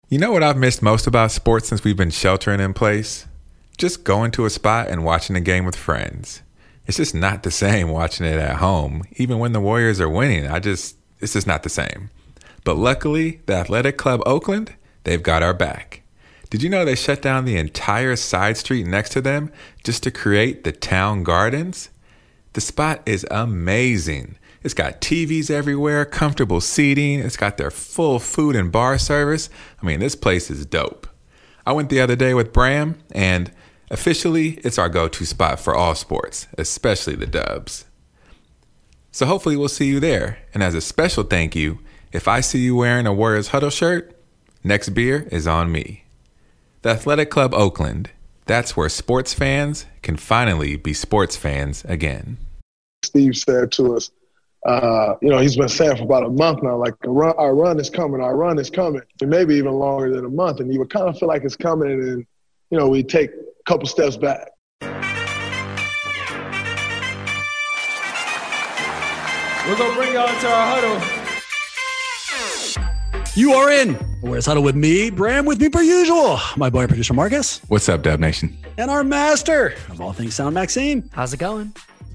You know what I've missed most about sports since we've been sheltering in place? Just going to a spot and watching a game with friends. It's just not the same watching it at home. Even when the Warriors are winning, it's just not the same. But luckily, the Athletic Club Oakland, they've got our back. Did you know they shut down the entire side street next to them just to create the town gardens? The spot is amazing. It's got TVs everywhere, comfortable seating. It's got their full food and bar service. I mean, this place is dope. I went the other day with Bram, and officially, it's our go-to spot for all sports, especially the Dubs. So hopefully we'll see you there. And as a special thank you, if I see you wearing a Warriors Huddle shirt, next beer is on me. The Athletic Club Oakland, that's where sports fans can finally be sports fans again. Steve said to us, he's been saying for about a month now, like, our run is coming, and maybe even longer than a month. And you would kind of feel like it's coming, and then, we take a couple steps back. We're going to bring y'all into our huddle. You are in Warriors Huddle with me, Bram, with me per usual. My boy, producer Marcus. What's up, Dub Nation? And our master of all things sound, Maxime. How's it going?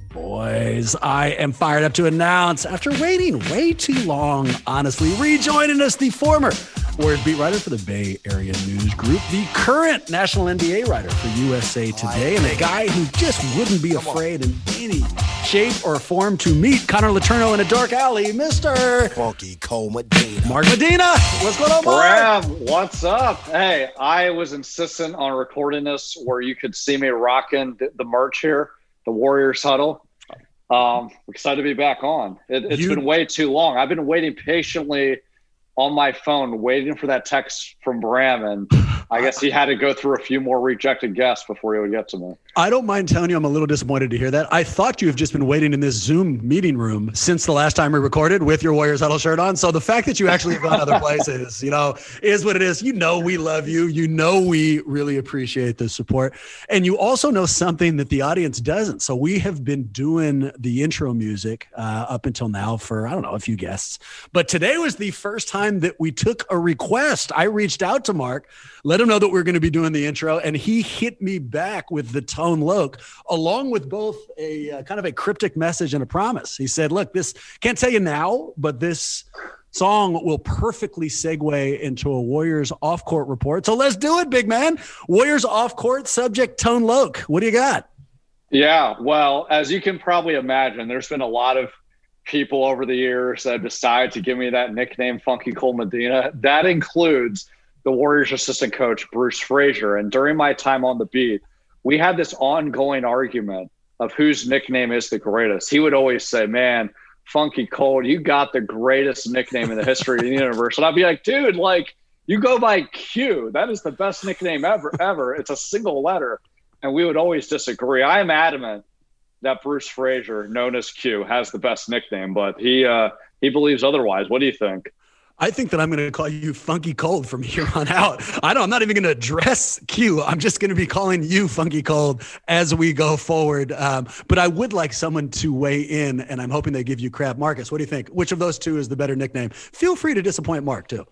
Boys, I am fired up to announce, after waiting way too long, honestly, rejoining us, the former Warriors beat writer for the Bay Area News Group, the current national NBA writer for USA Today, and a guy who just wouldn't be afraid in any shape or form to meet Connor Letourneau in a dark alley, Mr. Funky Cold Medina. Mark Medina. What's going on, Mark? Bram, what's up? Hey, I was insistent on recording this where you could see me rocking the merch here, the Warriors Huddle. Excited to be back on. It's been way too long. I've been waiting patiently on my phone, waiting for that text from Bram, and I guess he had to go through a few more rejected guests before he would get to me. I don't mind telling you I'm a little disappointed to hear that. I thought you have just been waiting in this Zoom meeting room since the last time we recorded with your Warriors Huddle shirt on. So the fact that you actually have gone other places, is what it is. We love you. We really appreciate the support. And you also know something that the audience doesn't. So we have been doing the intro music up until now for, a few guests. But today was the first time that we took a request. I reached out to Mark, let him know that we're going to be doing the intro, and he hit me back with the Tone Loc, along with both a kind of a cryptic message and a promise. He said, look, this can't tell you now, but this song will perfectly segue into a Warriors off-court report. So let's do it, big man. Warriors off-court, subject Tone Loc. What do you got? Yeah, well, as you can probably imagine, there's been a lot of people over the years that decide to give me that nickname, Funky Cold Medina. That includes the Warriors assistant coach, Bruce Frazier. And during my time on the beat, we had this ongoing argument of whose nickname is the greatest. He would always say, man, Funky Cold, you got the greatest nickname in the history of the universe. And I'd be like, dude, you go by Q. That is the best nickname ever. It's a single letter. And we would always disagree. I am adamant that Bruce Frazier, known as Q, has the best nickname, but he believes otherwise. What do you think? I think that I'm going to call you Funky Cold from here on out. I'm not even going to address Q. I'm just going to be calling you Funky Cold as we go forward. But I would like someone to weigh in, and I'm hoping they give you crap. Marcus, what do you think? Which of those two is the better nickname? Feel free to disappoint Mark, too.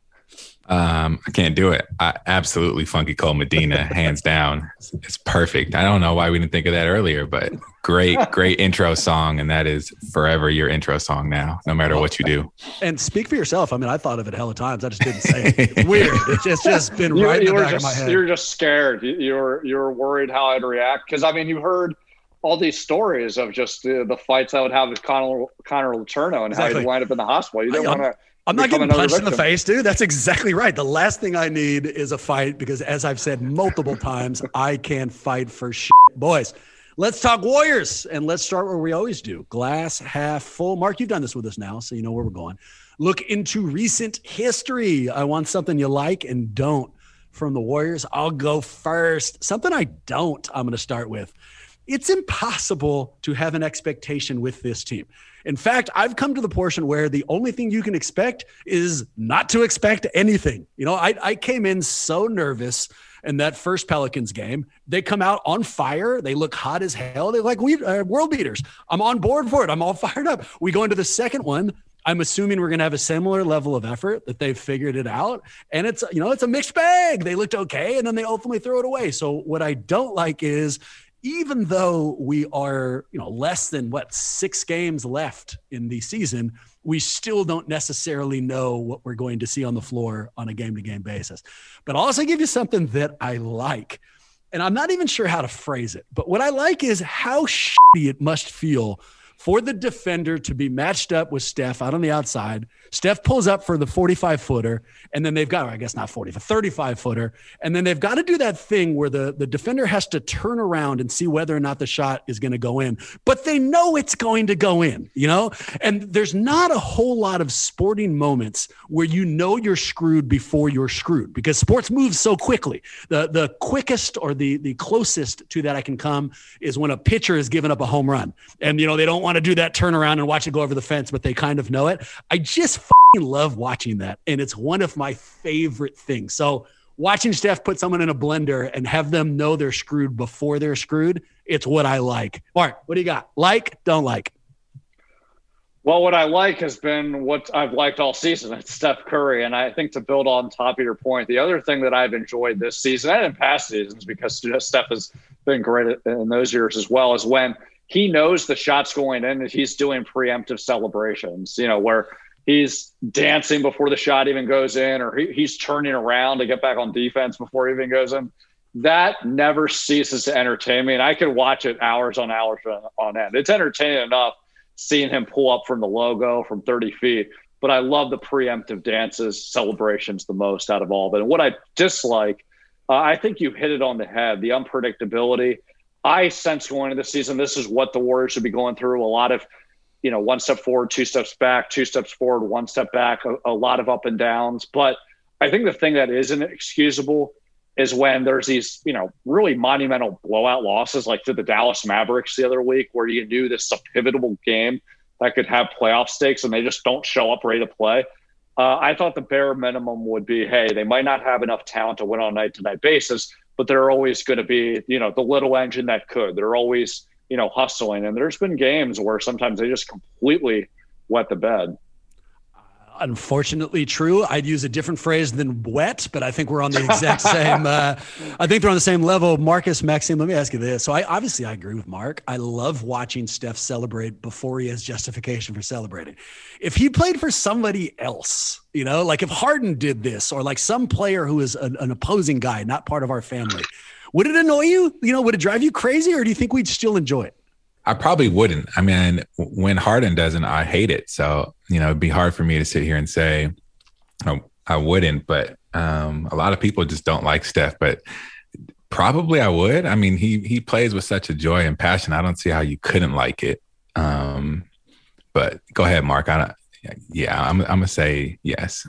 I can't do it. Absolutely Funky Cold Medina, hands down. It's perfect. I don't know why we didn't think of that earlier, but great intro song. And that is forever your intro song now, no matter what you do. And speak for yourself. I mean, I thought of it hella times. I just didn't say it. It's weird. It's just been right in the back of my head. You're just scared. You're worried how I'd react. Because, you heard all these stories of just the fights I would have with Connor Letourneau and how he'd wind up in the hospital. You don't want to. I'm not getting punched in the face, dude. That's exactly right. The last thing I need is a fight because, as I've said multiple times, I can fight for shit. Boys, let's talk Warriors, and let's start where we always do. Glass half full. Mark, you've done this with us now, so you know where we're going. Look into recent history. I want something you like and don't from the Warriors. I'll go first. Something I don't, I'm going to start with. It's impossible to have an expectation with this team. In fact, I've come to the portion where the only thing you can expect is not to expect anything. I came in so nervous in that first Pelicans game. They come out on fire. They look hot as hell. They're like world beaters. I'm on board for it. I'm all fired up. We go into the second one. I'm assuming we're going to have a similar level of effort, that they've figured it out. And it's, it's a mixed bag. They looked okay, and then they ultimately throw it away. So what I don't like is, even though we are, less than 6 games left in the season, we still don't necessarily know what we're going to see on the floor on a game-to-game basis. But I'll also give you something that I like. And I'm not even sure how to phrase it, but what I like is how shitty it must feel for the defender to be matched up with Steph out on the outside. Steph pulls up for the 45-footer, and then they've got, or I guess not 40, the 35-footer, and then they've got to do that thing where the defender has to turn around and see whether or not the shot is going to go in. But they know it's going to go in, And there's not a whole lot of sporting moments where you're screwed before you're screwed, because sports moves so quickly. The quickest or the closest to that I can come is when a pitcher is giving up a home run. And, they don't want to do that turnaround and watch it go over the fence, but they kind of know it. I just love watching that, and it's one of my favorite things. So watching Steph put someone in a blender and have them know they're screwed before they're screwed, it's what I like. Mark, what do you got? Like, don't like? Well, what I like has been what I've liked all season. It's Steph Curry. And I think, to build on top of your point, the other thing that I've enjoyed this season and in past seasons, because Steph has been great in those years as well, is when he knows the shot's going in and he's doing preemptive celebrations, where he's dancing before the shot even goes in, or he's turning around to get back on defense before it even goes in. That never ceases to entertain me. And I could watch it hours on hours on end. It's entertaining enough seeing him pull up from the logo from 30 feet. But I love the preemptive dances, celebrations the most out of all of it. And what I dislike, I think you hit it on the head, the unpredictability. I sense going into the season, this is what the Warriors should be going through. A lot of, 1 step forward, 2 steps back, 2 steps forward, 1 step back, a lot of up and downs. But I think the thing that isn't excusable is when there's these, really monumental blowout losses, like to the Dallas Mavericks the other week, where you knew this is a pivotal game that could have playoff stakes and they just don't show up ready to play. I thought the bare minimum would be, hey, they might not have enough talent to win on a night-to-night basis, but they're always going to be, the little engine that could. They're always, hustling. And there's been games where sometimes they just completely wet the bed. Unfortunately true. I'd use a different phrase than wet, but I think we're on the exact same. I think they're on the same level. Marcus, Maxime, let me ask you this. So I agree with Mark. I love watching Steph celebrate before he has justification for celebrating. If he played for somebody else, like if Harden did this, or like some player who is an opposing guy, not part of our family, would it annoy you? Would it drive you crazy, or do you think we'd still enjoy it? I probably wouldn't. I mean, when Harden doesn't, I hate it. So, it'd be hard for me to sit here and say, I wouldn't, but a lot of people just don't like Steph, but probably I would. I mean, he plays with such a joy and passion. I don't see how you couldn't like it. But go ahead, Mark. I'm going to say yes.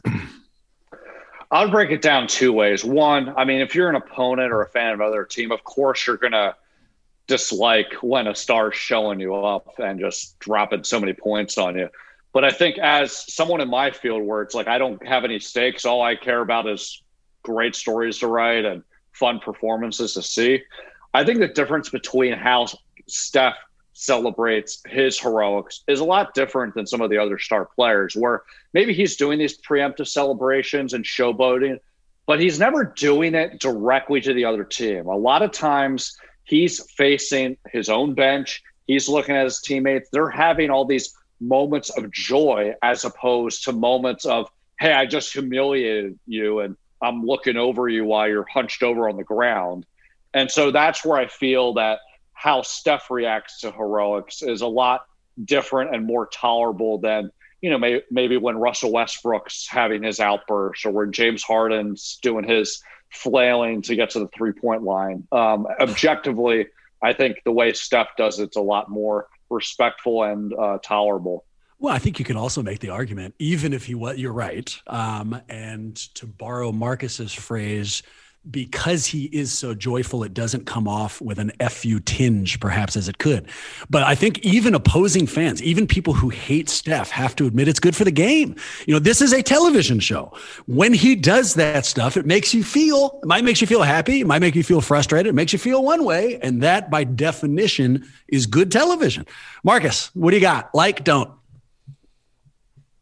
I'll break it down 2 ways. One, I mean, if you're an opponent or a fan of another team, of course you're going to dislike when a star's showing you up and just dropping so many points on you. But I think as someone in my field where it's like I don't have any stakes, all I care about is great stories to write and fun performances to see. I think the difference between how Steph celebrates his heroics is a lot different than some of the other star players, where maybe he's doing these preemptive celebrations and showboating, but he's never doing it directly to the other team. A lot of times he's facing his own bench. He's looking at his teammates. They're having all these moments of joy as opposed to moments of, hey, I just humiliated you and I'm looking over you while you're hunched over on the ground. And so that's where I feel that how Steph reacts to heroics is a lot different and more tolerable than, maybe when Russell Westbrook's having his outburst or when James Harden's doing his flailing to get to the 3-point line. Objectively, I think the way Steph does it's a lot more respectful and tolerable. Well, I think you can also make the argument, even if you're right. And to borrow Marcus's phrase, because he is so joyful, it doesn't come off with an FU tinge, perhaps, as it could. But I think even opposing fans, even people who hate Steph, have to admit it's good for the game. This is a television show. When he does that stuff, it makes you feel, it might make you feel happy, it might make you feel frustrated, it makes you feel one way, and that, by definition, is good television. Marcus, what do you got? Like, don't?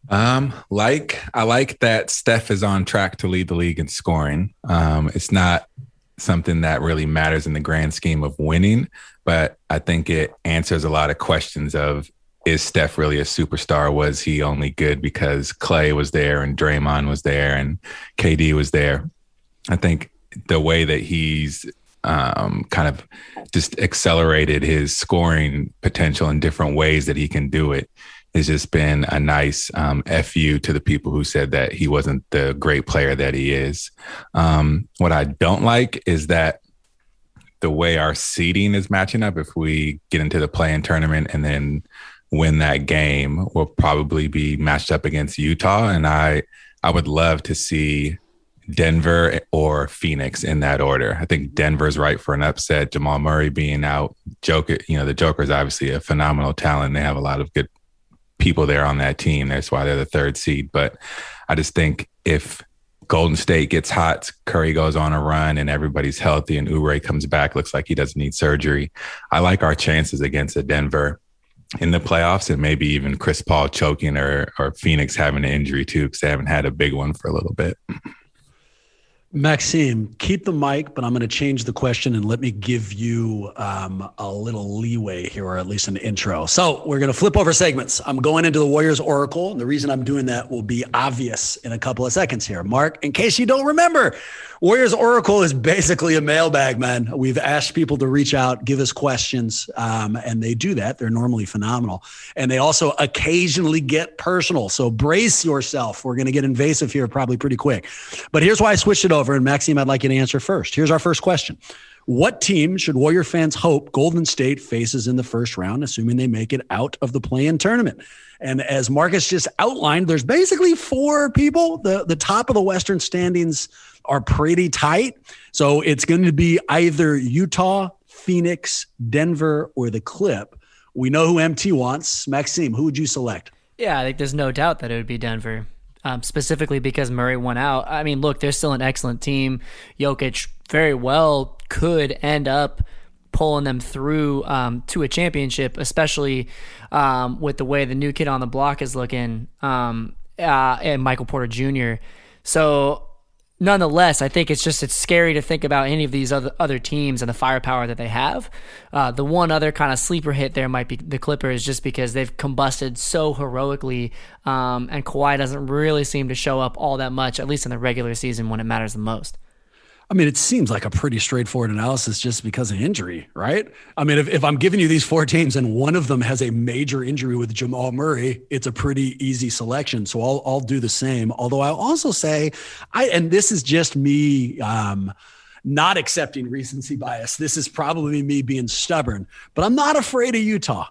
I like that Steph is on track to lead the league in scoring. It's not something that really matters in the grand scheme of winning, but I think it answers a lot of questions of, is Steph really a superstar? Was he only good because Clay was there and Draymond was there and KD was there? I think the way that he's kind of just accelerated his scoring potential in different ways that he can do it has just been a nice FU to the people who said that he wasn't the great player that he is. What I don't like is that the way our seeding is matching up, if we get into the play-in tournament and then win that game, we'll probably be matched up against Utah. And I would love to see Denver or Phoenix in that order. I think Denver's right for an upset. Jamal Murray being out, the Joker's obviously a phenomenal talent. They have a lot of good people there on that team. That's why they're the third seed. But I just think if Golden State gets hot, Curry goes on a run and everybody's healthy and Oubre comes back, looks like he doesn't need surgery, I like our chances against a Denver in the playoffs, and maybe even Chris Paul choking or Phoenix having an injury too, because they haven't had a big one for a little bit. Maxime, keep the mic, but I'm going to change the question and let me give you a little leeway here, or at least an intro. So we're going to flip over segments. I'm going into the Warriors Oracle, and the reason I'm doing that will be obvious in a couple of seconds here. Mark, in case you don't remember, Warriors Oracle is basically a mailbag, man. We've asked people to reach out, give us questions, and they do that. They're normally phenomenal. And they also occasionally get personal. So brace yourself. We're going to get invasive here probably pretty quick. But here's why I switched it over. And Maxime, I'd like you to answer first. Here's our first question. What team should Warrior fans hope Golden State faces in the first round, assuming they make it out of the play-in tournament? And as Marcus just outlined, there's basically four people. The top of the Western standings are pretty tight. So it's going to be either Utah, Phoenix, Denver, or the Clip. We know who MT wants. Maxime, who would you select? Yeah, I think there's no doubt that it would be Denver. Specifically because Murray won out. I mean, look, they're still an excellent team. Jokic very well could end up pulling them through to a championship, especially with the way the new kid on the block is looking, and Michael Porter Jr. So nonetheless, I think it's scary to think about any of these other teams and the firepower that they have. The one other kind of sleeper hit there might be the Clippers, just because they've combusted so heroically, and Kawhi doesn't really seem to show up all that much, at least in the regular season when it matters the most. I mean, it seems like a pretty straightforward analysis just because of injury, right? I mean, if I'm giving you these four teams and one of them has a major injury with Jamal Murray, it's a pretty easy selection. So I'll do the same. Although I'll also say, and this is just me not accepting recency bias. This is probably me being stubborn, but I'm not afraid of Utah.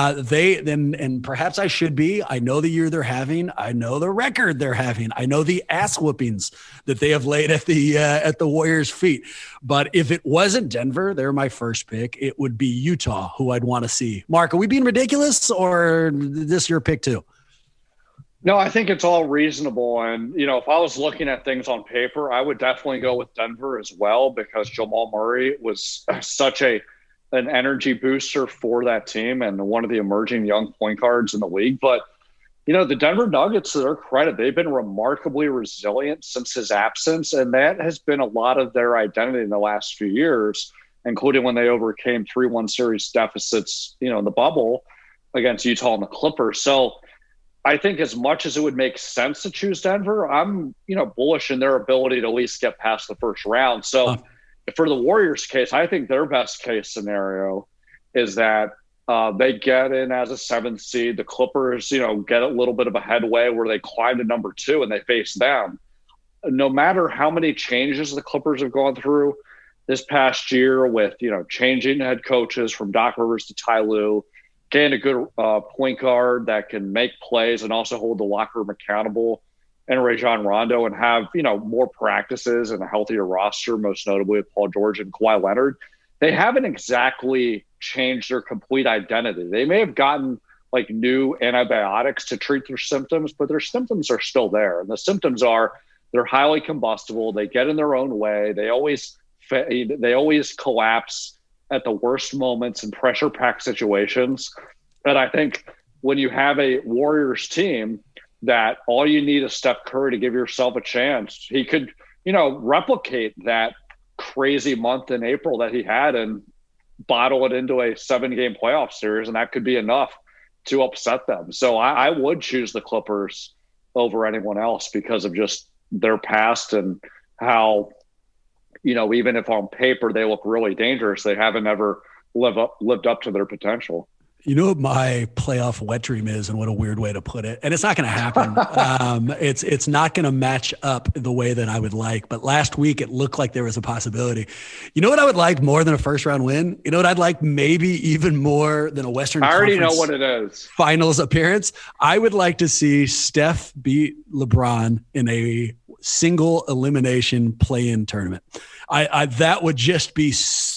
And perhaps I should be. I know the year they're having. I know the record they're having. I know the ass whoopings that they have laid at the Warriors' feet. But if it wasn't Denver, they're my first pick. It would be Utah, who I'd want to see. Mark, are we being ridiculous, or is this your pick too? No, I think it's all reasonable. And, if I was looking at things on paper, I would definitely go with Denver as well, because Jamal Murray was such an energy booster for that team and one of the emerging young point guards in the league. But, the Denver Nuggets, to their credit, they've been remarkably resilient since his absence. And that has been a lot of their identity in the last few years, including when they overcame 3-1 series deficits, in the bubble against Utah and the Clippers. So I think as much as it would make sense to choose Denver, I'm, bullish in their ability to at least get past the first round. So for the Warriors case, I think their best case scenario is that they get in as a 7th seed. The Clippers, get a little bit of a headway where they climb to number 2 and they face them. No matter how many changes the Clippers have gone through this past year with, changing head coaches from Doc Rivers to Ty Lue, getting a good point guard that can make plays and also hold the locker room accountable, and Rajon Rondo, and have, more practices and a healthier roster, most notably with Paul George and Kawhi Leonard, they haven't exactly changed their complete identity. They may have gotten new antibiotics to treat their symptoms, but their symptoms are still there. And the symptoms are they're highly combustible. They get in their own way. They always collapse at the worst moments in pressure-packed situations. And I think when you have a Warriors team that all you need is Steph Curry to give yourself a chance. He could, replicate that crazy month in April that he had and bottle it into a 7-game playoff series, and that could be enough to upset them. So I would choose the Clippers over anyone else because of just their past and how, even if on paper they look really dangerous, they haven't ever lived up to their potential. You know what my playoff wet dream is, and what a weird way to put it. And it's not going to happen. It's not going to match up the way that I would like. But last week it looked like there was a possibility. You know what I would like more than a first round win? You know what I'd like maybe even more than a Western I already Conference know what it is. Finals appearance? I would like to see Steph beat LeBron in a single elimination play-in tournament. That would just be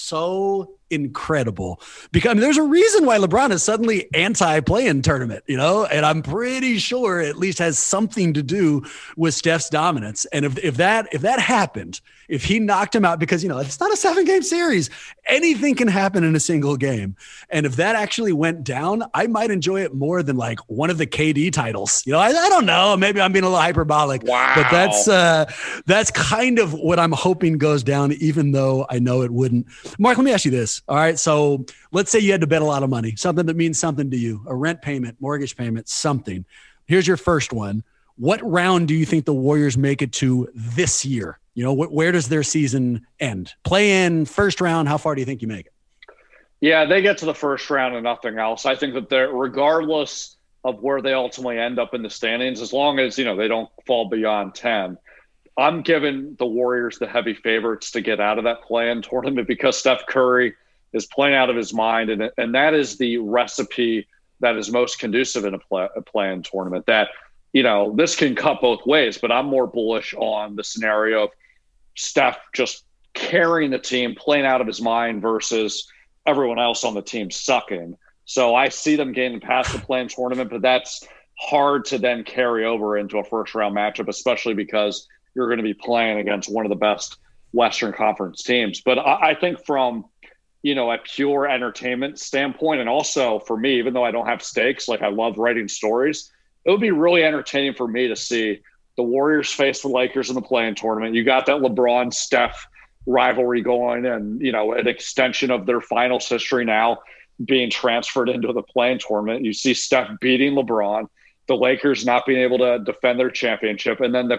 so incredible, because there's a reason why LeBron is suddenly anti-play-in tournament, and I'm pretty sure it at least has something to do with Steph's dominance. And if that happened, if he knocked him out, because it's not a 7-game series, anything can happen in a single game. And if that actually went down, I might enjoy it more than like one of the KD titles. I don't know, maybe I'm being a little hyperbolic. Wow. But that's kind of what I'm hoping goes down, even though I know it wouldn't. Mark, let me ask you this. All right. So let's say you had to bet a lot of money, something that means something to you, a rent payment, mortgage payment, something. Here's your first one. What round do you think the Warriors make it to this year? Where does their season end? Play in, first round, how far do you think you make it? Yeah, they get to the first round and nothing else. I think that they're, regardless of where they ultimately end up in the standings, as long as, they don't fall beyond 10, I'm giving the Warriors the heavy favorites to get out of that play-in tournament because Steph Curry is playing out of his mind, and that is the recipe that is most conducive in a play-in tournament. That, this can cut both ways, but I'm more bullish on the scenario of Steph just carrying the team, playing out of his mind versus everyone else on the team sucking. So I see them getting past the play-in tournament, but that's hard to then carry over into a first-round matchup, especially because you're going to be playing against one of the best Western Conference teams. But I think from, a pure entertainment standpoint, and also for me, even though I don't have stakes, like I love writing stories, it would be really entertaining for me to see the Warriors face the Lakers in the play-in tournament. You got that LeBron-Steph rivalry going and, an extension of their finals history now being transferred into the play-in tournament. You see Steph beating LeBron, the Lakers not being able to defend their championship, and then the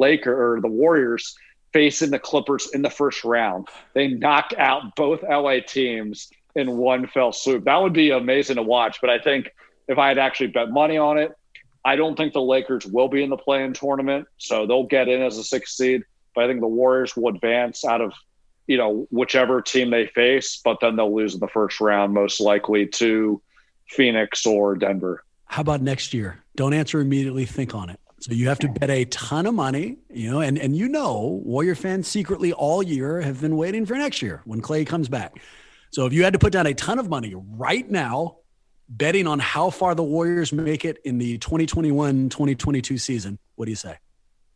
Warriors facing the Clippers in the first round. They knock out both LA teams in one fell swoop. That would be amazing to watch. But I think if I had actually bet money on it, I don't think the Lakers will be in the play-in tournament, so they'll get in as a 6th seed. But I think the Warriors will advance out of, whichever team they face, but then they'll lose in the first round, most likely to Phoenix or Denver. How about next year? Don't answer immediately. Think on it. So you have to bet a ton of money, and Warrior fans secretly all year have been waiting for next year when Klay comes back. So if you had to put down a ton of money right now, betting on how far the Warriors make it in the 2021-2022 season, what do you say?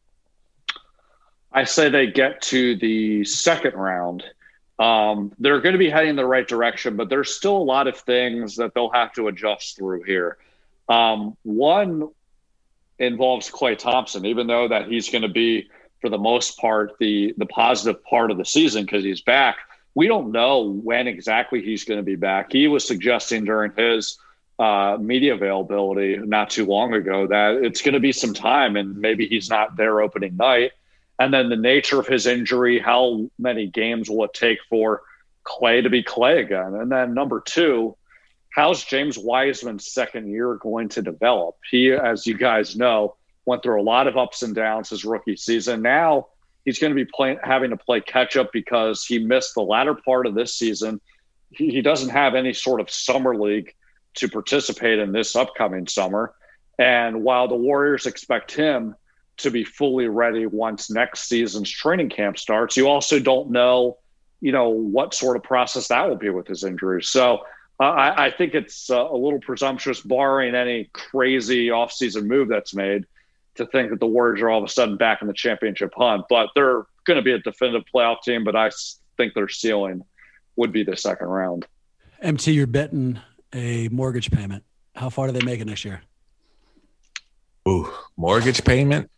I say they get to the second round. They're going to be heading in the right direction, but there's still a lot of things that they'll have to adjust through here. One involves Klay Thompson, even though that he's going to be, for the most part, the positive part of the season because he's back. We don't know when exactly he's going to be back. He was suggesting during his media availability not too long ago that it's going to be some time and maybe he's not there opening night. And then the nature of his injury, how many games will it take for Klay to be Klay again? And then number two, how's James Wiseman's second year going to develop? He, as you guys know, went through a lot of ups and downs his rookie season. Now he's going to be having to play catch up because he missed the latter part of this season. He doesn't have any sort of summer league to participate in this upcoming summer. And while the Warriors expect him to be fully ready once next season's training camp starts, you also don't know, what sort of process that will be with his injuries. So I think it's a little presumptuous, barring any crazy offseason move that's made, to think that the Warriors are all of a sudden back in the championship hunt. But they're going to be a definitive playoff team, but I think their ceiling would be the second round. MT, you're betting a mortgage payment. How far do they make it next year? Ooh, mortgage payment.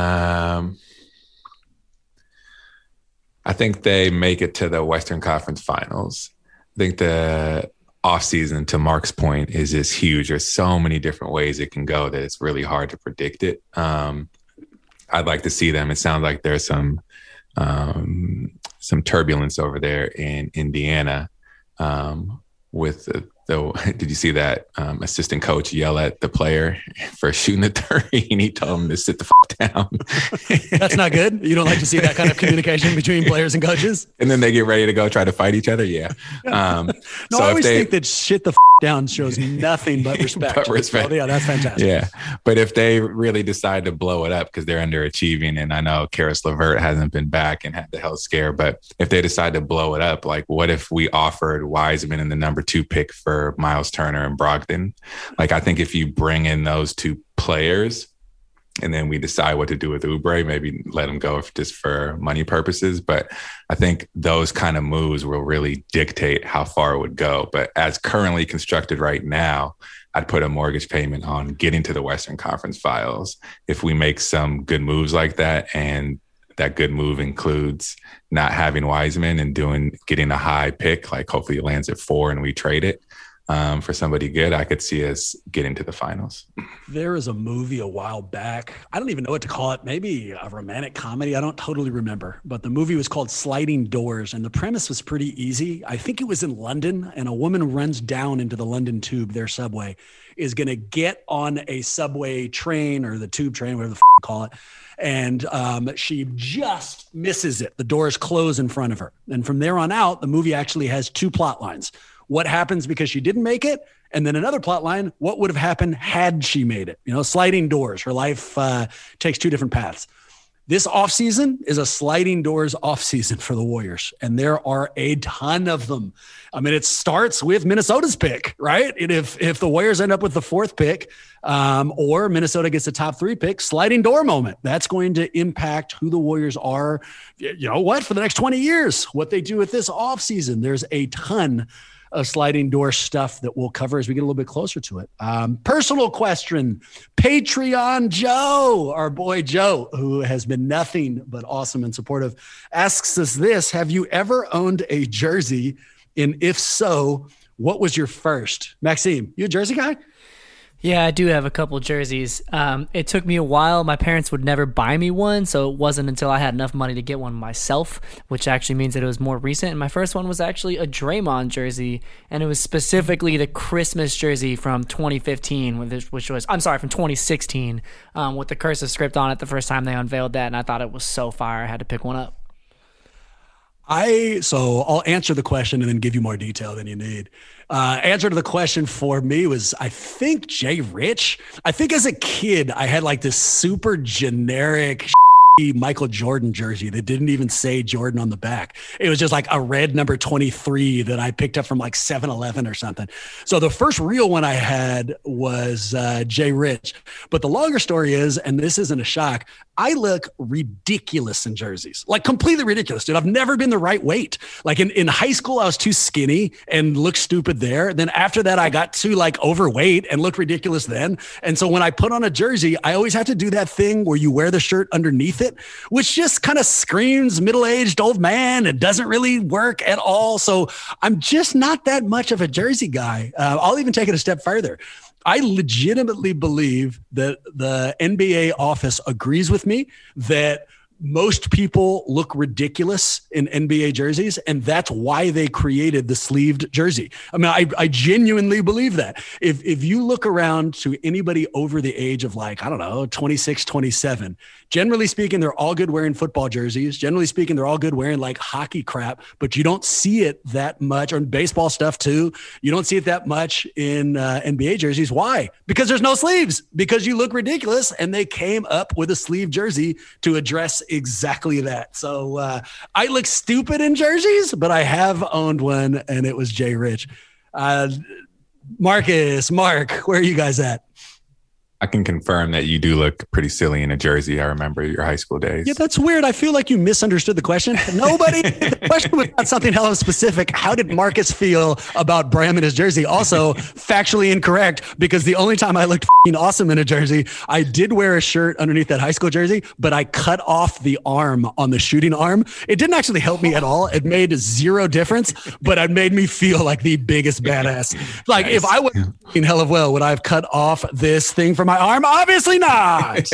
I think they make it to the Western Conference Finals. I think the offseason, to Mark's point, is just huge. There's so many different ways it can go that it's really hard to predict it. I'd like to see them. It sounds like there's some turbulence over there in Indiana with the did you see that assistant coach yell at the player for shooting the three and he told him to sit the down? That's not good. You don't like to see that kind of communication between players and coaches. And then they get ready to go try to fight each other. Yeah. No, so I always think that shit the down shows nothing but respect. But respect. So, yeah, that's fantastic. Yeah. But if they really decide to blow it up because they're underachieving, and I know Karis LeVert hasn't been back and had the health scare, but if they decide to blow it up, like what if we offered Wiseman in the number 2 pick for Miles Turner and Brogdon? Like, I think if you bring in those 2 players and then we decide what to do with Oubre, maybe let him go just for money purposes. But I think those kind of moves will really dictate how far it would go. But as currently constructed right now, I'd put a mortgage payment on getting to the Western Conference Finals. If we make some good moves like that, and that good move includes not having Wiseman and getting a high pick, like hopefully it lands at 4 and we trade it for somebody good, I could see us getting to the finals. There is a movie a while back. I don't even know what to call it. Maybe a romantic comedy. I don't totally remember. But the movie was called Sliding Doors. And the premise was pretty easy. I think it was in London. And a woman runs down into the London Tube, their subway, is going to get on a subway train or the tube train, whatever the you call it. And she just misses it. The doors close in front of her. And from there on out, the movie actually has 2 plot lines. What happens because she didn't make it? And then another plot line, what would have happened had she made it? Sliding doors. Her life takes 2 different paths. This offseason is a sliding doors offseason for the Warriors, and there are a ton of them. I mean, it starts with Minnesota's pick, right? And if the Warriors end up with the 4th pick or Minnesota gets the top 3 pick, sliding door moment. That's going to impact who the Warriors are, for the next 20 years, what they do with this offseason. There's a ton of sliding door stuff that we'll cover as we get a little bit closer to it. Personal question, Patreon Joe, our boy Joe, who has been nothing but awesome and supportive, asks us this: have you ever owned a jersey? And if so, what was your first? Maxime, you a jersey guy? Yeah, I do have a couple jerseys. It took me a while. My parents would never buy me one, so it wasn't until I had enough money to get one myself, which actually means that it was more recent. And my first one was actually a Draymond jersey, and it was specifically the Christmas jersey from 2015, from 2016, with the cursive script on it the first time they unveiled that, and I thought it was so fire. I had to pick one up. So I'll answer the question and then give you more detail than you need. Answer to the question for me was, I think, Jay Rich. I think as a kid, I had like this super generic Michael Jordan jersey that didn't even say Jordan on the back. It was just like a red number 23 that I picked up from like 7-Eleven or something. So the first real one I had was Jay Rich. But the longer story is, and this isn't a shock, I look ridiculous in jerseys, like completely ridiculous, dude. I've never been the right weight. Like in high school, I was too skinny and looked stupid there. Then after that, I got too like overweight and looked ridiculous then. And so when I put on a jersey, I always have to do that thing where you wear the shirt underneath it, which just kind of screams middle-aged old man. It doesn't really work at all. So I'm just not that much of a jersey guy. I'll even take it a step further. I legitimately believe that the NBA office agrees with me that most people look ridiculous in NBA jerseys, and that's why they created the sleeved jersey. I mean, I genuinely believe that. If you look around to anybody over the age of 26, 27, generally speaking, they're all good wearing football jerseys. Generally speaking, they're all good wearing like hockey crap, but you don't see it that much, or baseball stuff too. You don't see it that much in NBA jerseys. Why? Because there's no sleeves, because you look ridiculous, and they came up with a sleeve jersey to address exactly that. So I look stupid in jerseys, but I have owned one, and it was Jay Rich. Mark, where are you guys at? I can confirm that you do look pretty silly in a jersey. I remember your high school days. Yeah, that's weird. I feel like you misunderstood the question. Nobody, the question was not something hella specific. How did Marcus feel about Bram in his jersey? Also, factually incorrect, because the only time I looked awesome in a jersey, I did wear a shirt underneath that high school jersey, but I cut off the arm on the shooting arm. It didn't actually help me at all. It made zero difference, but it made me feel like the biggest badass. Like if I was in hell of well, would I have cut off this thing from my arm? Obviously not.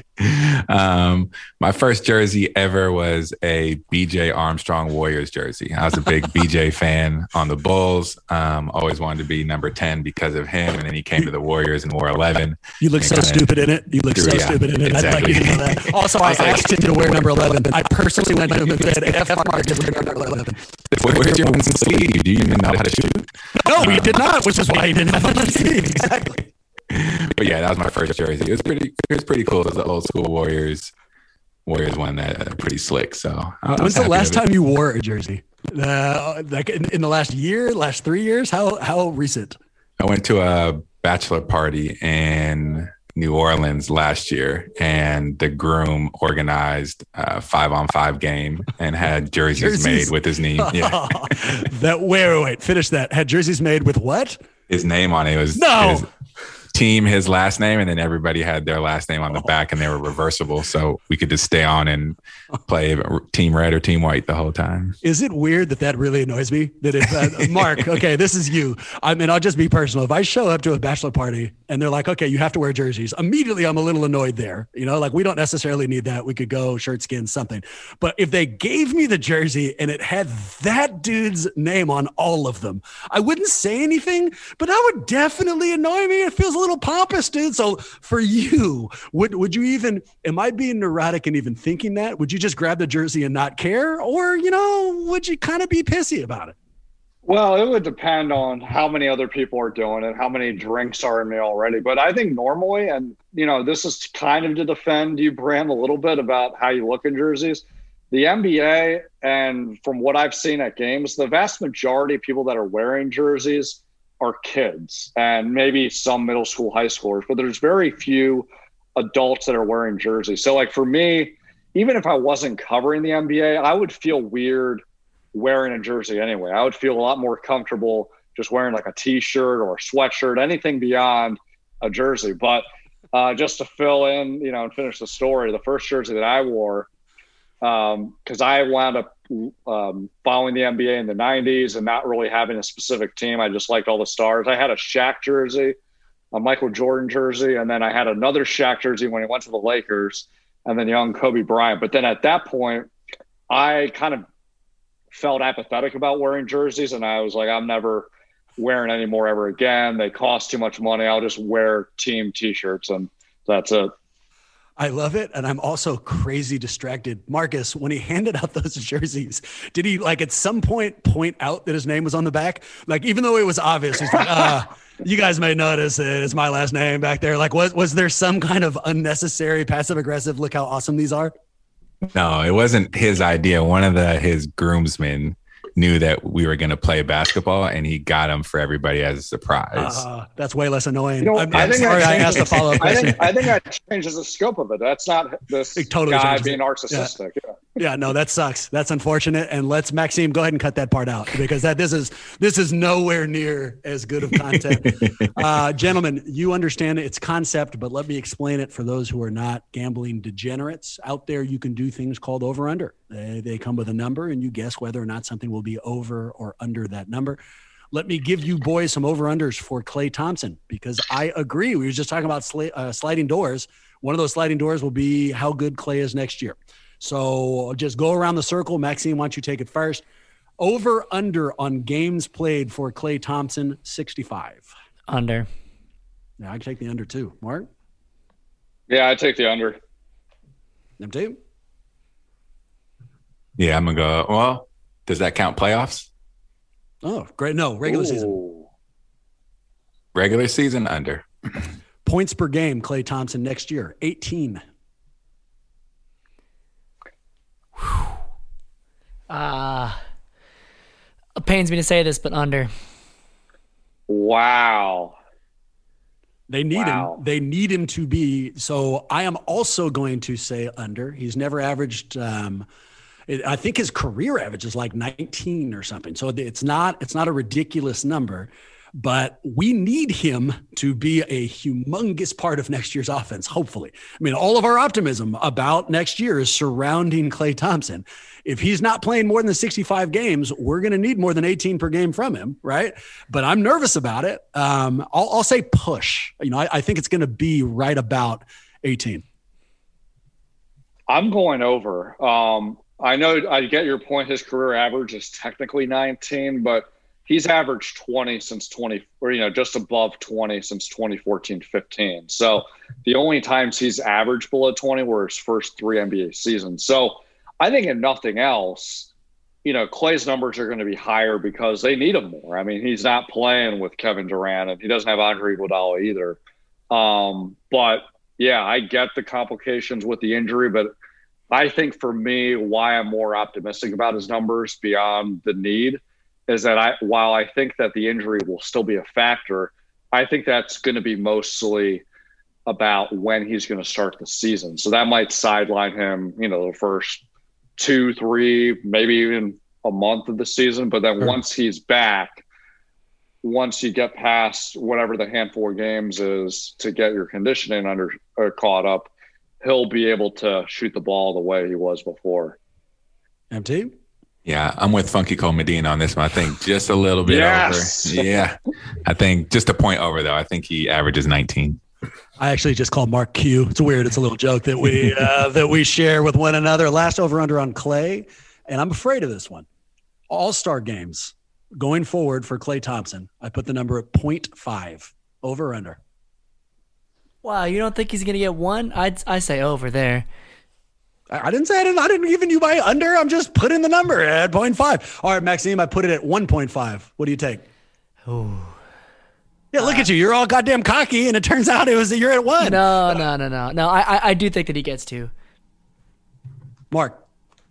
My first jersey ever was a BJ Armstrong Warriors jersey. I was a big BJ fan on the Bulls. Always wanted to be number 10 because of him. And then he came to the Warriors and wore 11. You look so stupid in it. You look so stupid in it. Exactly. I'd like you to know that. Also, I asked him to wear number 11. I personally went to him and said, F Marcus, wear number 11. Where's your Winston sleeve? Do you even know how to shoot? No, he did not, which is why he didn't have one sleeve. Exactly. But yeah, that was my first jersey. It was pretty cool. It was the old school Warriors one that pretty slick. So when's the last time you wore a jersey? Like in the last year, last 3 years? How recent? I went to a bachelor party in New Orleans last year, and the groom organized a 5-on-5 game and had jerseys made with his name. Yeah. Wait, finish that. Had jerseys made with what? His name on it. It was his team, his last name, and then everybody had their last name on the back, and they were reversible, so we could just stay on and play team red or team white the whole time. Is it weird that really annoys me? That if Mark, okay, this is you. I mean, I'll just be personal. If I show up to a bachelor party and they're like, okay, you have to wear jerseys, immediately I'm a little annoyed there. You know, like we don't necessarily need that. We could go shirt, skin, something. But if they gave me the jersey and it had that dude's name on all of them, I wouldn't say anything, but that would definitely annoy me. It feels a little pompous, dude. So for you, would you even, am I being neurotic and even thinking that? Would you just grab the jersey and not care? Or, you know, would you kind of be pissy about it? Well, it would depend on how many other people are doing it, how many drinks are in me already. But I think normally, and, you know, this is kind of to defend you, Bram, a little bit about how you look in jerseys. The NBA, and from what I've seen at games, the vast majority of people that are wearing jerseys are kids and maybe some middle school, high schoolers, but there's very few adults that are wearing jerseys. So like for me, even if I wasn't covering the NBA, I would feel weird wearing a jersey anyway. I would feel a lot more comfortable just wearing like a t-shirt or a sweatshirt, anything beyond a jersey. But just to fill in, you know, and finish the story, the first jersey that I wore, because I wound up following the NBA in the 90s and not really having a specific team. I just liked all the stars. I had a Shaq jersey, a Michael Jordan jersey, and then I had another Shaq jersey when he went to the Lakers, and then young Kobe Bryant. But then at that point, I kind of felt apathetic about wearing jerseys, and I was like, I'm never wearing any more ever again. They cost too much money. I'll just wear team T-shirts, and that's it. I love it. And I'm also crazy distracted. Marcus, when he handed out those jerseys, did he like at some point out that his name was on the back? Like, even though it was obvious, he's like, you guys may notice it's my last name back there. Like, was there some kind of unnecessary passive aggressive, look how awesome these are? No, it wasn't his idea. One of his groomsmen knew that we were going to play basketball, and he got them for everybody as a surprise. That's way less annoying. You know, I asked a follow-up question. I think that changes the scope of it. That's not this guy being narcissistic. Yeah, no, that sucks. That's unfortunate. And let's, Maxime, go ahead and cut that part out, because this is nowhere near as good of content. Gentlemen, you understand its concept, but let me explain it for those who are not gambling degenerates. Out there, you can do things called over-under. They come with a number, and you guess whether or not something will be over or under that number. Let me give you boys some over-unders for Klay Thompson, because I agree. We were just talking about sliding doors. One of those sliding doors will be how good Klay is next year. So just go around the circle. Maxime, why don't you take it first? Over-under on games played for Klay Thompson, 65. Under. Yeah, I can take the under too. Mark? Yeah, I take the under. Them too? Yeah, I'm going to go, well, does that count playoffs? Oh, great. No, regular season. Regular season, under. Points per game, Klay Thompson next year, 18. It pains me to say this, but under. Wow. They need him. They need him to be. So I am also going to say under. He's never averaged. I think his career average is like 19 or something. So it's not a ridiculous number, but we need him to be a humongous part of next year's offense. Hopefully, I mean, all of our optimism about next year is surrounding Klay Thompson. If he's not playing more than 65 games, we're going to need more than 18 per game from him, right? But I'm nervous about it. I'll say push. I think it's going to be right about 18. I'm going over. I know I get your point. His career average is technically 19, but he's averaged 20 since 20, or just above 20 since 2014-15. So the only times he's averaged below 20 were his first 3 NBA seasons. So I think if nothing else, Klay's numbers are going to be higher because they need him more. I mean, he's not playing with Kevin Durant, and he doesn't have Andre Iguodala either. But yeah, I get the complications with the injury, but I think for me, why I'm more optimistic about his numbers beyond the need is that while I think that the injury will still be a factor, I think that's going to be mostly about when he's going to start the season. So that might sideline him, the first 2, 3, maybe even a month of the season. But then once he's back, once you get past whatever the handful of games is to get your conditioning caught up, he'll be able to shoot the ball the way he was before. MT? Yeah, I'm with Funky Cole Medina on this one. I think just a little bit over. Yeah. I think just a point over, though. I think he averages 19. I actually just called Mark Q. It's weird. It's a little joke that we share with one another. Last over-under on Klay, and I'm afraid of this one. All-Star games going forward for Klay Thompson. I put the number at 0.5. Over-under. Wow, you don't think he's going to get one? I say over there. I didn't say I didn't even you by under. I'm just putting the number at 0.5. All right, Maxime, I put it at 1.5. What do you take? Ooh. Yeah, look at you. You're all goddamn cocky, and it turns out you're at 1. No. I do think that he gets 2. Mark.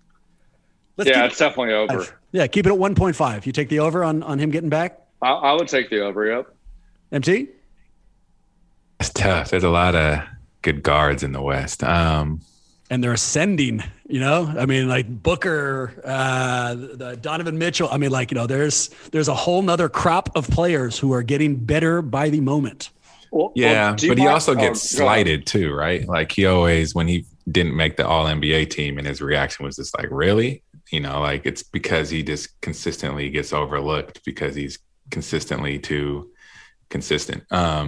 It's definitely over. Yeah, keep it at 1.5. You take the over on him getting back? I would take the over, yep. MT? It's tough. There's a lot of good guards in the West. And they're ascending, I mean, like Booker, the Donovan Mitchell. I mean, there's a whole nother crop of players who are getting better by the moment. But he also gets slighted too, right? Like he always, when he didn't make the All NBA team, and his reaction was just like, really? It's because he just consistently gets overlooked because he's consistently too consistent.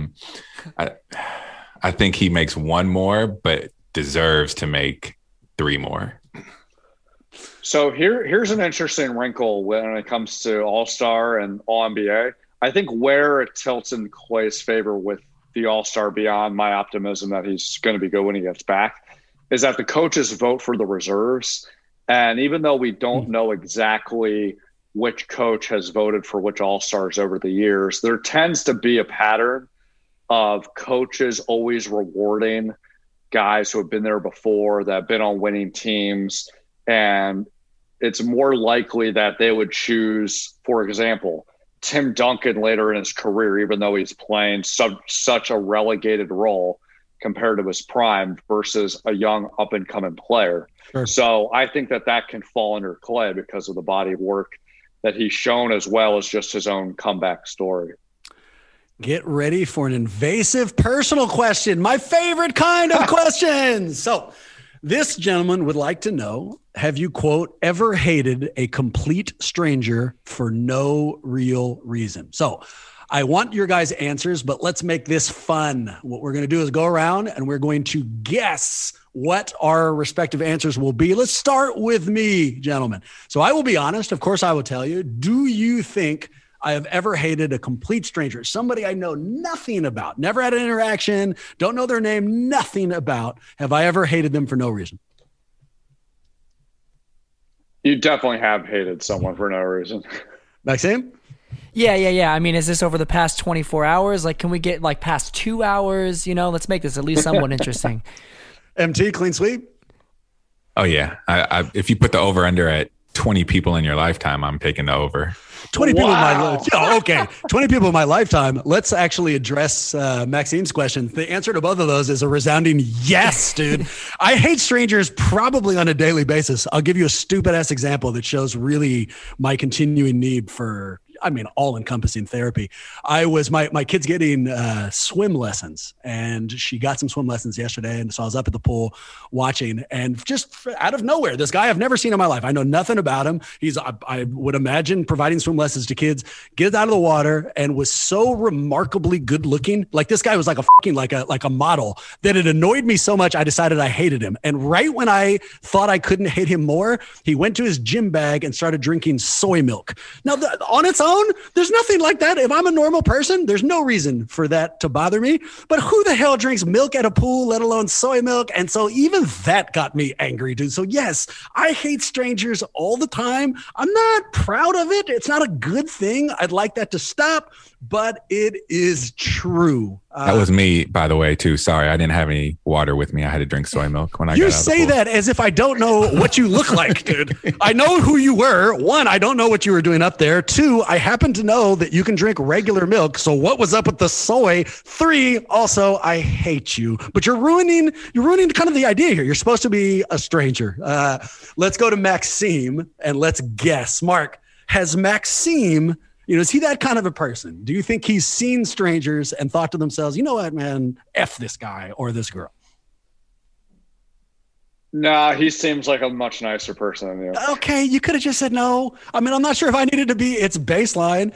I think he makes 1 more, but deserves to make 3 more. So here's an interesting wrinkle when it comes to All-Star and All-NBA. I think where it tilts in Klay's favor with the All-Star beyond my optimism that he's going to be good when he gets back is that the coaches vote for the reserves. And even though we don't know exactly which coach has voted for which All-Stars over the years, there tends to be a pattern of coaches always rewarding guys who have been there before, that have been on winning teams. And it's more likely that they would choose, for example, Tim Duncan later in his career, even though he's playing such a relegated role compared to his prime versus a young up-and-coming player. Sure. So I think that can fall under Klay because of the body of work that he's shown, as well as just his own comeback story. Get ready for an invasive personal question. My favorite kind of questions. So this gentleman would like to know, have you, quote, ever hated a complete stranger for no real reason? So I want your guys' answers, but let's make this fun. What we're going to do is go around and we're going to guess what our respective answers will be. Let's start with me, gentlemen. So I will be honest. Of course, I will tell you. Do you think I have ever hated a complete stranger, somebody I know nothing about, never had an interaction, don't know their name, nothing about? Have I ever hated them for no reason? You definitely have hated someone for no reason. Maxime? Yeah. I mean, is this over the past 24 hours? Like, can we get past 2 hours? Let's make this at least somewhat interesting. MT, clean sweep? Oh, yeah. I if you put the over-under at 20 people in your lifetime, I'm taking the over. 20 people in my lifetime. Okay. 20 people in my lifetime. Let's actually address Maxime's question. The answer to both of those is a resounding yes, dude. I hate strangers probably on a daily basis. I'll give you a stupid ass example that shows really my continuing need for, all encompassing therapy. My kid's getting swim lessons, and she got some swim lessons yesterday. And so I was up at the pool watching, and just out of nowhere, this guy I've never seen in my life. I know nothing about him. I would imagine providing swim lessons to kids, gets out of the water and was so remarkably good looking. Like this guy was like a model that it annoyed me so much. I decided I hated him. And right when I thought I couldn't hate him more, he went to his gym bag and started drinking soy milk. Now on its own, there's nothing like that. If I'm a normal person, there's no reason for that to bother me. But who the hell drinks milk at a pool, let alone soy milk? And so even that got me angry, dude. So yes, I hate strangers all the time. I'm not proud of it. It's not a good thing. I'd like that to stop, but it is true. That was me, by the way, too. Sorry, I didn't have any water with me. I had to drink soy milk when I got out of the pool. You say that as if I don't know what you look like, dude. I know who you were. One, I don't know what you were doing up there. Two, I happen to know that you can drink regular milk. So what was up with the soy? Three, also, I hate you. But you're ruining kind of the idea here. You're supposed to be a stranger. Let's go to Maxime and let's guess. Mark, has Maxime... is he that kind of a person? Do you think he's seen strangers and thought to themselves, you know what, man, F this guy or this girl? Nah, he seems like a much nicer person than you. Okay, you could have just said no. I'm not sure if I needed to be its baseline.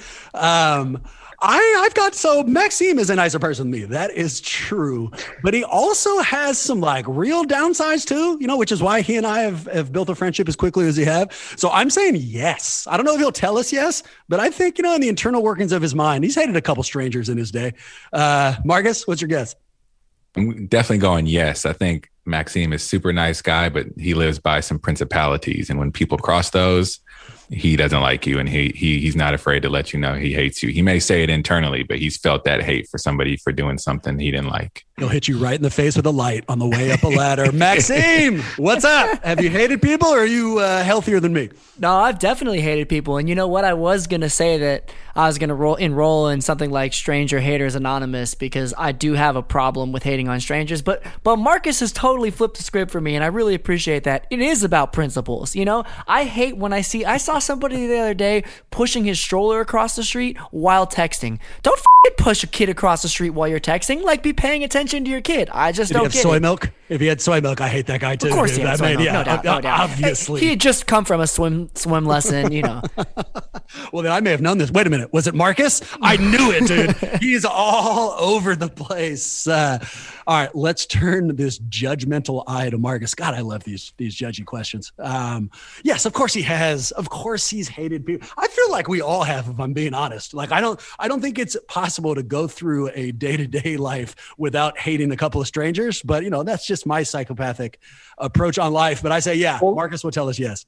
Maxime is a nicer person than me. That is true. But he also has some real downsides too, which is why he and I have built a friendship as quickly as we have. So I'm saying yes. I don't know if he'll tell us yes, but I think, in the internal workings of his mind, he's hated a couple strangers in his day. Marcus, what's your guess? I'm definitely going yes. I think Maxime is super nice guy, but he lives by some principalities. And when people cross those, he doesn't like you, and he's not afraid to let you know he hates you. He may say it internally, but he's felt that hate for somebody for doing something he didn't like. He'll hit you right in the face with a light on the way up a ladder. Maxime, what's up? Have you hated people, or are you healthier than me? No, I've definitely hated people. And you know what? I was going to say that I was going to enroll in something like Stranger Haters Anonymous, because I do have a problem with hating on strangers. But Marcus has totally flipped the script for me, and I really appreciate that. It is about principles. I hate when I saw somebody the other day pushing his stroller across the street while texting. Don't push a kid across the street while you're texting. Be paying attention to your kid. I just don't get soy milk. If he had soy milk, I hate that guy too. Of course he had soy milk. No doubt. Obviously. He had just come from a swim lesson, Well, then I may have known this. Wait a minute. Was it Marcus? I knew it, dude. He's all over the place. All right, let's turn this judgmental eye to Marcus. God, I love these judgy questions. Yes, of course he has. Of course he's hated people. I feel like we all have, if I'm being honest. I don't think it's possible to go through a day-to-day life without hating a couple of strangers. But, that's just my psychopathic approach on life. But I say, yeah, Marcus will tell us yes.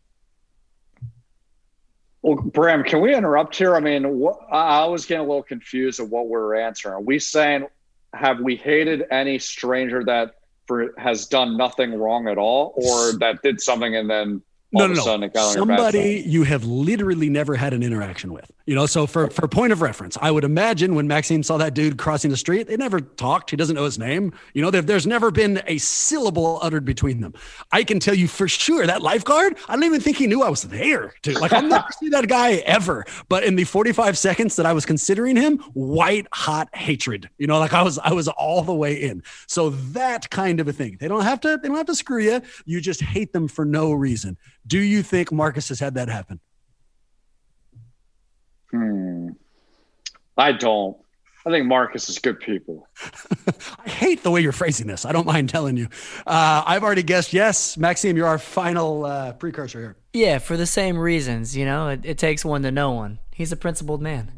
Well, Bram, can we interrupt here? I was getting a little confused of what we're answering. Are we saying, have we hated any stranger that has done nothing wrong at all, or that did something and then all of a sudden it got on your bad somebody side? You have literally never had an interaction with? So for point of reference, I would imagine when Maxime saw that dude crossing the street, they never talked. He doesn't know his name. There's never been a syllable uttered between them. I can tell you for sure that lifeguard, I don't even think he knew I was there, dude. I'll never see that guy ever. But in the 45 seconds that I was considering him, white hot hatred. I was all the way in. So that kind of a thing. They don't have to screw you. You just hate them for no reason. Do you think Marcus has had that happen? I don't. I think Marcus is good people. I hate the way you're phrasing this. I don't mind telling you. I've already guessed yes. Maxime, you're our final precursor here. Yeah, for the same reasons. It takes one to know one. He's a principled man.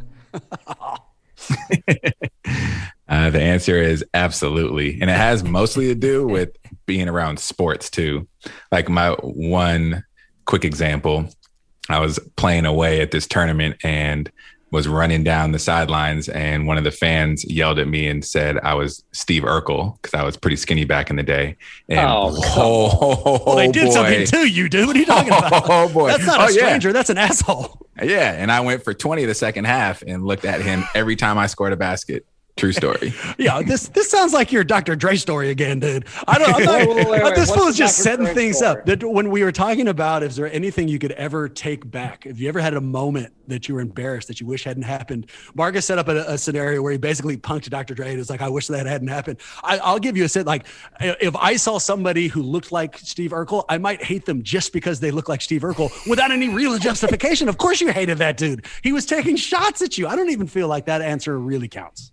The answer is absolutely. And it has mostly to do with being around sports too. My one quick example, I was playing away at this tournament, and was running down the sidelines, and one of the fans yelled at me and said I was Steve Urkel because I was pretty skinny back in the day. And well, they did something to you, dude. What are you talking about? Oh boy, that's not a stranger. That's an asshole. Yeah, and I went for 20 the second half and looked at him every time I scored a basket. True story. Yeah, this sounds like your Dr. Dre story again, dude. This fool's just setting things up. When we were talking about, is there anything you could ever take back? Have you ever had a moment that you were embarrassed that you wish hadn't happened? Marcus set up a scenario where he basically punked Dr. Dre. It was like, I wish that hadn't happened. I'll give you a set. Like, if I saw somebody who looked like Steve Urkel, I might hate them just because they look like Steve Urkel without any real justification. Of course you hated that dude. He was taking shots at you. I don't even feel like that answer really counts.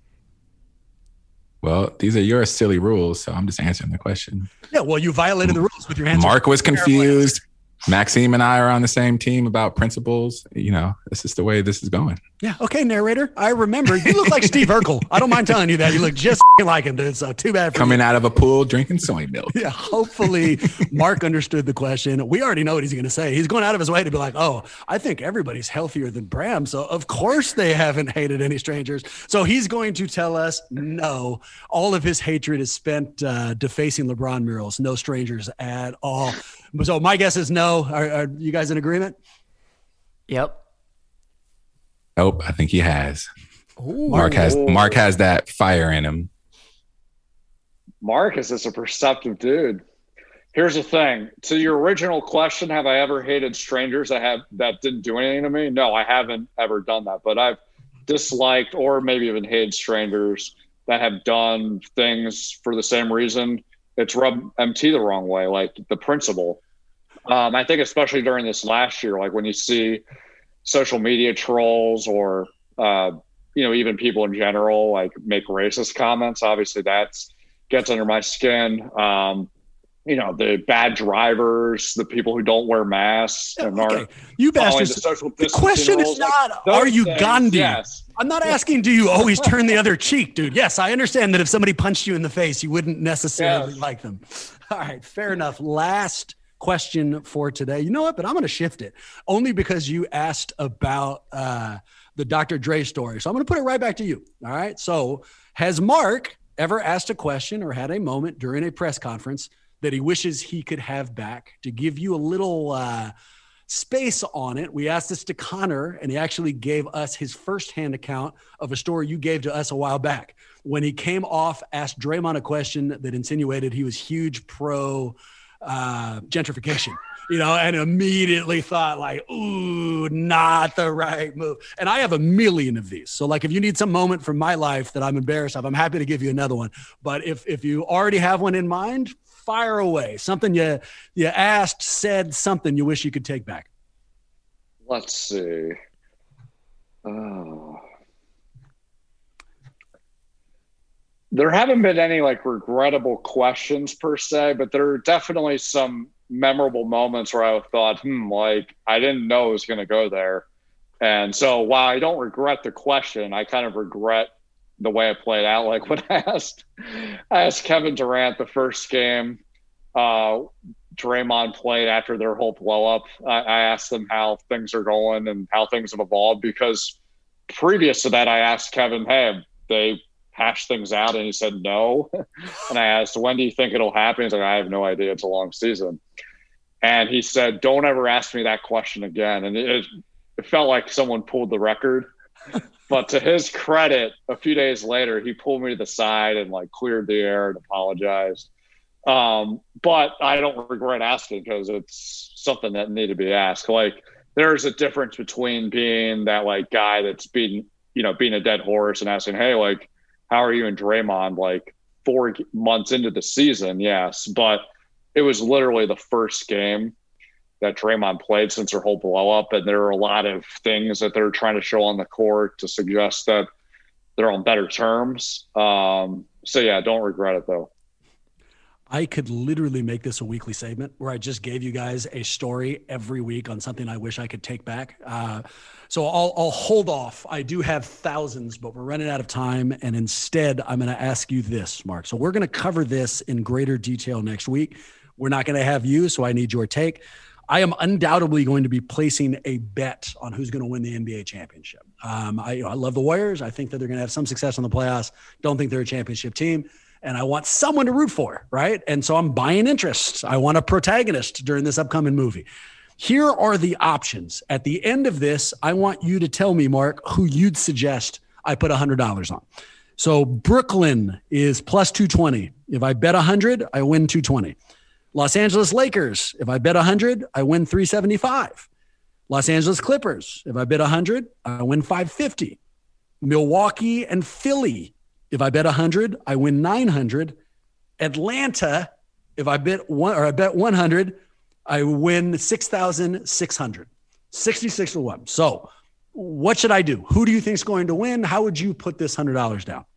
Well, these are your silly rules, so I'm just answering the question. Yeah, well, you violated the rules with your answer. Mark was confused. Maxime and I are on the same team about principles. You know, this is the way this is going. Yeah. Okay, narrator. I remember. You look like Steve Urkel. I don't mind telling you that. You look just like him, dude. So too bad for Coming out of a pool drinking soy milk. Yeah. Hopefully Mark understood the question. We already know what he's going to say. He's going out of his way to be like, oh, I think everybody's healthier than Bram. So of course they haven't hated any strangers. So he's going to tell us no. All of his hatred is spent defacing LeBron murals. No strangers at all. So my guess is no. Are you guys in agreement? Yep. Nope, I think he has. Ooh. Mark has that fire in him. Marcus is a perceptive dude. Here's the thing. To your original question, have I ever hated strangers that didn't do anything to me? No, I haven't ever done that. But I've disliked or maybe even hated strangers that have done things for the same reason. It's rubbed MT the wrong way, like the principle. I think especially during this last year, like when you see social media trolls or, even people in general, like make racist comments, obviously gets under my skin. The bad drivers, the people who don't wear masks. Yeah, okay. You bastards. The question is not, are you Gandhi? Yes. I'm not asking, do you always turn the other cheek, dude? Yes, I understand that if somebody punched you in the face, you wouldn't necessarily like them. All right, fair enough. Last question for today. You know what? But I'm going to shift it only because you asked about the Dr. Dre story. So I'm going to put it right back to you. All right. So has Mark ever asked a question or had a moment during a press conference that he wishes he could have back? To give you a little space on it, we asked this to Connor, and he actually gave us his firsthand account of a story you gave to us a while back. When he came off, asked Draymond a question that insinuated he was huge pro gentrification, and immediately thought like, ooh, not the right move. And I have a million of these. So like, if you need some moment from my life that I'm embarrassed of, I'm happy to give you another one. But if you already have one in mind, fire away. Something you asked, said, something you wish you could take back. Let's see. Oh. There haven't been any regrettable questions per se, but there are definitely some memorable moments where I thought, I didn't know it was going to go there. And so while I don't regret the question, I kind of regret the way it played out. Like when I asked Kevin Durant the first game, Draymond played after their whole blow up. I asked them how things are going and how things have evolved, because previous to that, I asked Kevin, hey, they hash things out, and he said no. And I asked, when do you think it'll happen? He's like, I have no idea. It's a long season. And he said, don't ever ask me that question again. And it felt like someone pulled the record. But to his credit, a few days later, he pulled me to the side and cleared the air and apologized. But I don't regret asking, because it's something that needed to be asked. There's a difference between being that guy that's being a dead horse and asking, hey, how are you and Draymond 4 months into the season? Yes. But it was literally the first game that Draymond played since their whole blow up. And there are a lot of things that they're trying to show on the court to suggest that they're on better terms. So yeah, don't regret it though. I could literally make this a weekly segment where I just gave you guys a story every week on something I wish I could take back. So I'll hold off. I do have thousands, but we're running out of time. And instead, I'm going to ask you this, Mark. So we're going to cover this in greater detail next week. We're not going to have you, so I need your take. I am undoubtedly going to be placing a bet on who's going to win the NBA championship. I love the Warriors. I think that they're going to have some success in the playoffs. Don't think they're a championship team. And I want someone to root for, right? And so I'm buying interest. I want a protagonist during this upcoming movie. Here are the options. At the end of this, I want you to tell me, Mark, who you'd suggest I put $100 on. So Brooklyn is plus 220. If I bet 100, I win 220. Los Angeles Lakers, if I bet 100, I win 375. Los Angeles Clippers, if I bet 100, I win 550. Milwaukee and Philly, if I bet 100, I win 900. Atlanta, if I bet 100, I win 6,600. 66 to 1. So what should I do? Who do you think is going to win? How would you put this $100 down?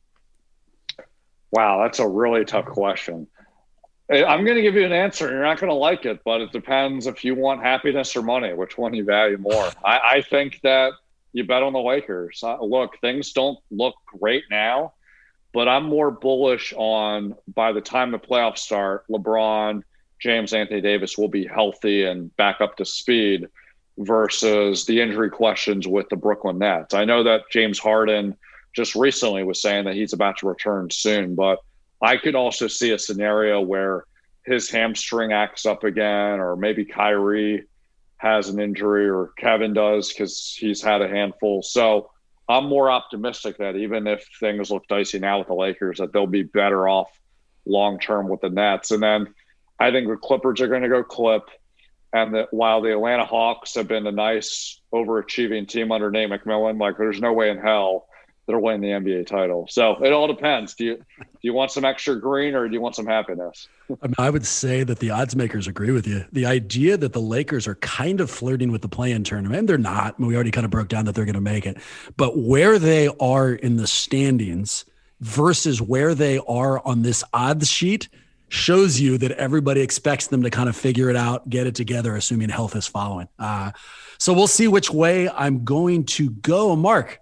Wow, that's a really tough question. I'm going to give you an answer. You're not going to like it, but it depends if you want happiness or money, which one you value more. I think that you bet on the Lakers. Look, things don't look great now, but I'm more bullish on by the time the playoffs start, LeBron, James, Anthony Davis will be healthy and back up to speed versus the injury questions with the Brooklyn Nets. I know that James Harden just recently was saying that he's about to return soon, but I could also see a scenario where his hamstring acts up again, or maybe Kyrie has an injury, or Kevin does because he's had a handful. So I'm more optimistic that even if things look dicey now with the Lakers, that they'll be better off long-term with the Nets. And then I think the Clippers are going to go clip. And that while the Atlanta Hawks have been a nice overachieving team under Nate McMillan, like there's no way in hell they're winning the NBA title. So it all depends. Do you want some extra green or do you want some happiness? I would say that the odds makers agree with you. The idea that the Lakers are kind of flirting with the play-in tournament, and they're not. I mean, we already kind of broke down that they're going to make it. But where they are in the standings versus where they are on this odds sheet shows you that everybody expects them to kind of figure it out, get it together, assuming health is following. So we'll see which way I'm going to go. Mark.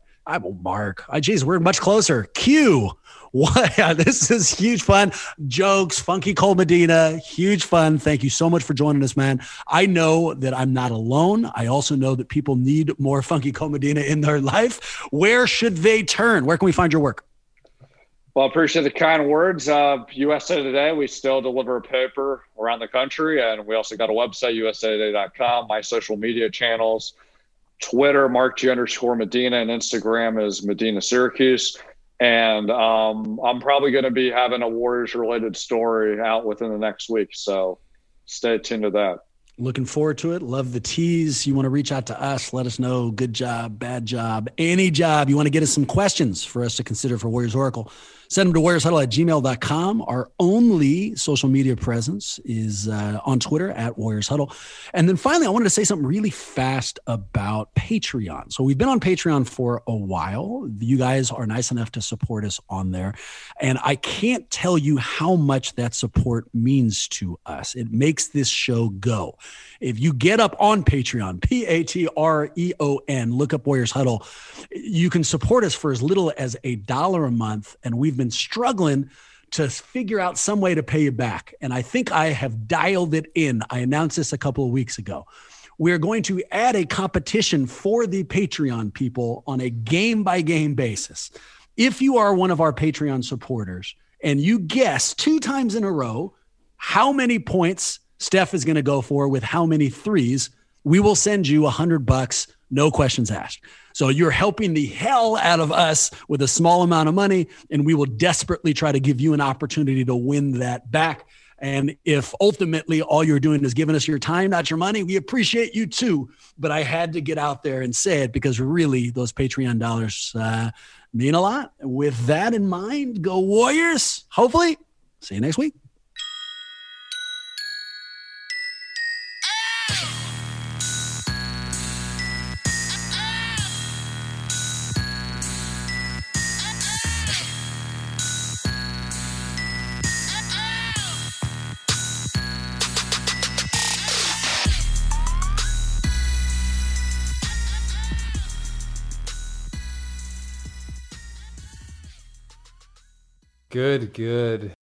Geez, we're much closer. Q. What? This is huge fun. Jokes, Funky Cole Medina, huge fun. Thank you so much for joining us, man. I know that I'm not alone. I also know that people need more Funky Cole Medina in their life. Where should they turn? Where can we find your work? Well, I appreciate the kind words. USA Today, we still deliver a paper around the country, and we also got a website, usatoday.com, my social media channels. Twitter, Mark_G_Medina, and Instagram is Medina Syracuse. And I'm probably going to be having a Warriors-related story out within the next week. So stay tuned to that. Looking forward to it. Love the tease. You want to reach out to us, let us know. Good job, bad job, any job. You want to get us some questions for us to consider for Warriors Oracle. Send them to warriorshuddle@gmail.com. Our only social media presence is on Twitter at Warriors Huddle. And then finally, I wanted to say something really fast about Patreon. So we've been on Patreon for a while. You guys are nice enough to support us on there. And I can't tell you how much that support means to us. It makes this show go. If you get up on Patreon, Patreon, look up Warriors Huddle, you can support us for as little as $1 a month. And we've been struggling to figure out some way to pay you back. And I think I have dialed it in. I announced this a couple of weeks ago. We're going to add a competition for the Patreon people on a game-by-game basis. If you are one of our Patreon supporters and you guess 2 times in a row how many points Steph is going to go for with how many threes, we will send you $100, no questions asked. So you're helping the hell out of us with a small amount of money, and we will desperately try to give you an opportunity to win that back. And if ultimately all you're doing is giving us your time, not your money, we appreciate you too. But I had to get out there and say it because really those Patreon dollars mean a lot. With that in mind, go Warriors. Hopefully, see you next week. Good.